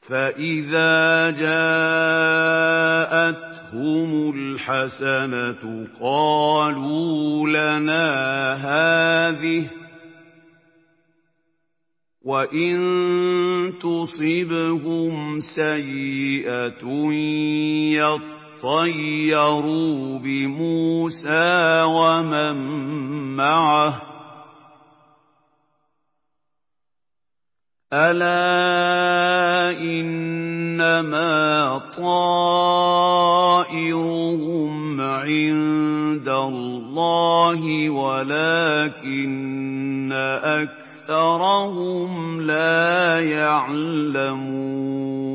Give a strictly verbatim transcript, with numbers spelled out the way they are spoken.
فَإِذَا جَاءَتْهُمُ الْحَسَنَةُ قَالُوا لَنَا هَٰذِهِ ۖ وَإِن تُصِبْهُمْ سَيِّئَةٌ يَطَّيَّرُوا بِمُوسَىٰ وَمَن مَّعَهُ ۗ أَلَا إِنَّمَا طَائِرُهُمْ عِندَ اللَّهِ وَلَٰكِنَّ أَكْثَرَهُمْ لَا يَعْلَمُونَ